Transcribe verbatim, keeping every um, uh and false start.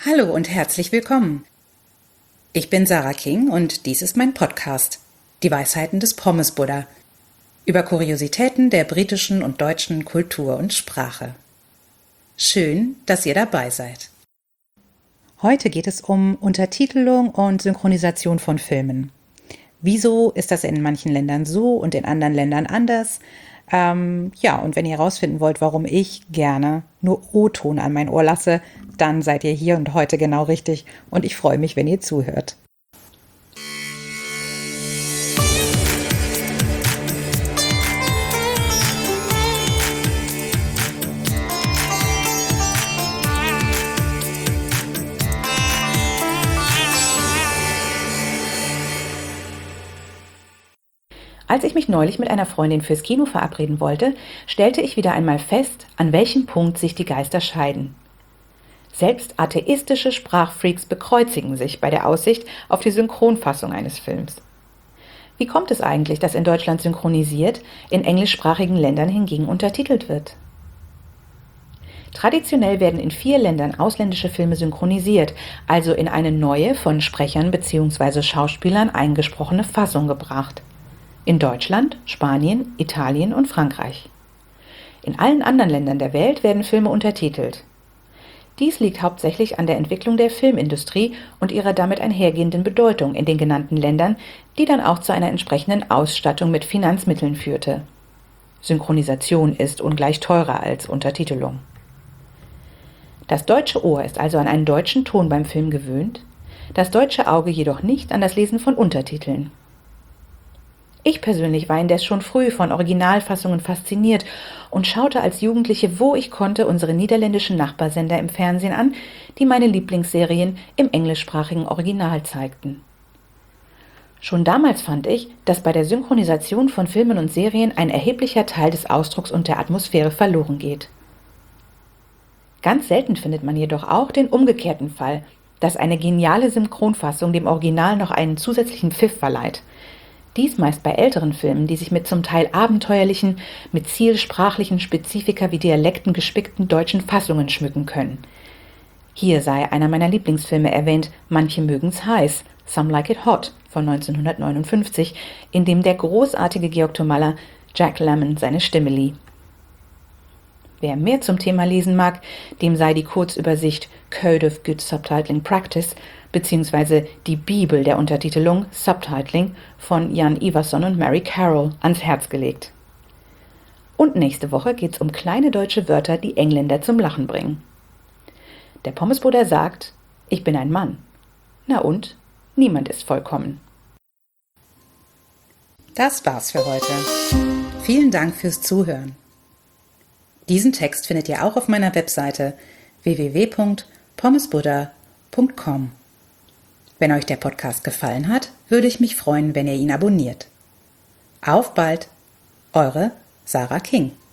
Hallo und herzlich willkommen. Ich bin Sarah King und dies ist mein Podcast, die Weisheiten des Pommes-Buddha, über Kuriositäten der britischen und deutschen Kultur und Sprache. Schön, dass ihr dabei seid. Heute geht es um Untertitelung und Synchronisation von Filmen. Wieso ist das in manchen Ländern so und in anderen Ländern anders? Ähm, ja, und wenn ihr herausfinden wollt, warum ich gerne nur O-Ton an mein Ohr lasse, dann seid ihr hier und heute genau richtig und ich freue mich, wenn ihr zuhört. Als ich mich neulich mit einer Freundin fürs Kino verabreden wollte, stellte ich wieder einmal fest, an welchem Punkt sich die Geister scheiden. Selbst atheistische Sprachfreaks bekreuzigen sich bei der Aussicht auf die Synchronfassung eines Films. Wie kommt es eigentlich, dass in Deutschland synchronisiert, in englischsprachigen Ländern hingegen untertitelt wird? Traditionell werden in vier Ländern ausländische Filme synchronisiert, also in eine neue, von Sprechern bzw. Schauspielern eingesprochene Fassung gebracht. In Deutschland, Spanien, Italien und Frankreich. In allen anderen Ländern der Welt werden Filme untertitelt. Dies liegt hauptsächlich an der Entwicklung der Filmindustrie und ihrer damit einhergehenden Bedeutung in den genannten Ländern, die dann auch zu einer entsprechenden Ausstattung mit Finanzmitteln führte. Synchronisation ist ungleich teurer als Untertitelung. Das deutsche Ohr ist also an einen deutschen Ton beim Film gewöhnt, das deutsche Auge jedoch nicht an das Lesen von Untertiteln. Ich persönlich war indes schon früh von Originalfassungen fasziniert und schaute als Jugendliche, wo ich konnte, unsere niederländischen Nachbarsender im Fernsehen an, die meine Lieblingsserien im englischsprachigen Original zeigten. Schon damals fand ich, dass bei der Synchronisation von Filmen und Serien ein erheblicher Teil des Ausdrucks und der Atmosphäre verloren geht. Ganz selten findet man jedoch auch den umgekehrten Fall, dass eine geniale Synchronfassung dem Original noch einen zusätzlichen Pfiff verleiht. Dies meist bei älteren Filmen, die sich mit zum Teil abenteuerlichen, mit zielsprachlichen Spezifika wie Dialekten gespickten deutschen Fassungen schmücken können. Hier sei einer meiner Lieblingsfilme erwähnt, Manche mögen's heiß, Some Like It Hot von neunzehnhundertneunundfünfzig, in dem der großartige Georg Tomalla Jack Lemmon seine Stimme lieh. Wer mehr zum Thema lesen mag, dem sei die Kurzübersicht Code of Good Subtitling Practice bzw. die Bibel der Untertitelung Subtitling von Jan Iverson und Mary Carroll ans Herz gelegt. Und nächste Woche geht's um kleine deutsche Wörter, die Engländer zum Lachen bringen. Der Pommes-Buddha sagt, ich bin ein Mann. Na und? Niemand ist vollkommen. Das war's für heute. Vielen Dank fürs Zuhören. Diesen Text findet ihr auch auf meiner Webseite w w w punkt pommesbuddha punkt com. Wenn euch der Podcast gefallen hat, würde ich mich freuen, wenn ihr ihn abonniert. Auf bald, eure Sarah King.